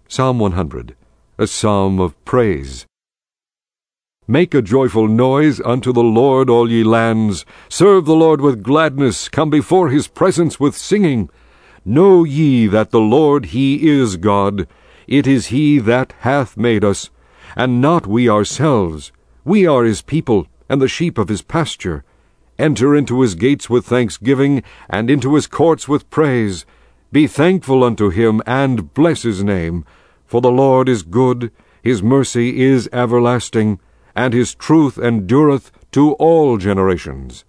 Psalm 100, a psalm of praise. Make a joyful noise unto the Lord, all ye lands. Serve the Lord with gladness. Come before his presence with singing. Know ye that the Lord, he is God. It is he that hath made us, and not we ourselves. We are his people, and the sheep of his pasture. Enter into his gates with thanksgiving, and into his courts with praise. Be thankful unto him, and bless his name. For the Lord is good, his mercy is everlasting, and his truth endureth to all generations.